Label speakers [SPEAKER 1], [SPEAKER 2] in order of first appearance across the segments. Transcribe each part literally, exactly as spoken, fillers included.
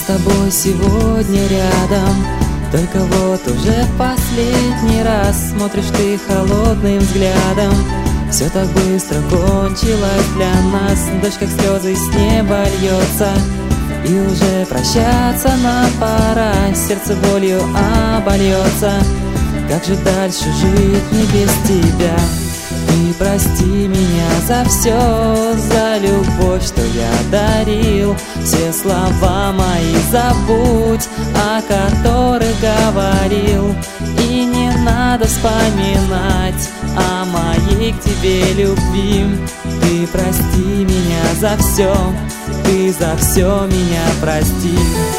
[SPEAKER 1] тобой сегодня рядом, только вот уже в последний раз смотришь ты холодным взглядом. Все так быстро кончилось для нас, дождь как слезы с неба льется, и уже прощаться нам пора, сердце болью обольется. Как же дальше жить не без тебя? Ты прости меня за все, за любовь, что я дарил. Все слова мои забудь, о которых говорил. И не надо вспоминать о моей к тебе любви. Ты прости меня за все, ты за все меня прости.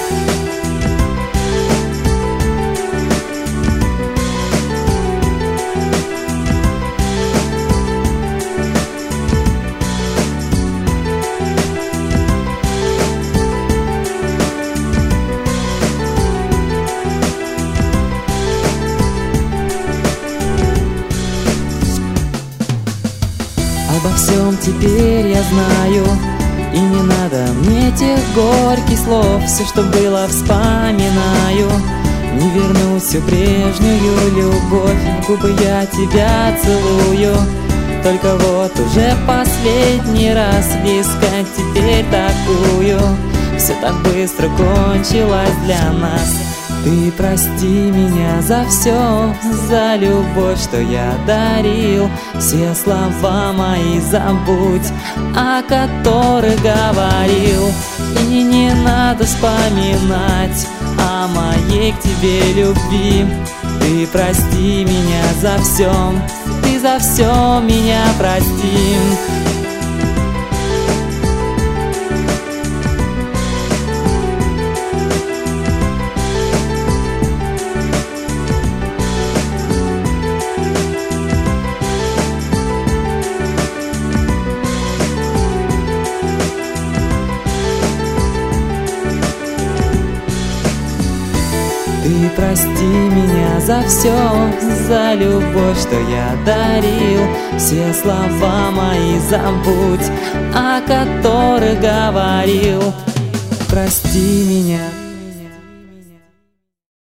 [SPEAKER 1] Обо всем теперь я знаю, и не надо мне тех горьких слов. Все, что было, вспоминаю. Не верну всю прежнюю любовь, в губы я тебя целую. Только вот уже последний раз близко теперь такую. Все так быстро кончилось для нас. Ты прости меня за все, за любовь, что я дарил. Все слова мои забудь, о которых говорил. И не надо вспоминать о моей к тебе любви. Ты прости меня за все, ты за все меня прости. Ты прости меня за все, за любовь, что я дарил. Все слова мои забудь, о которых говорил. Прости меня.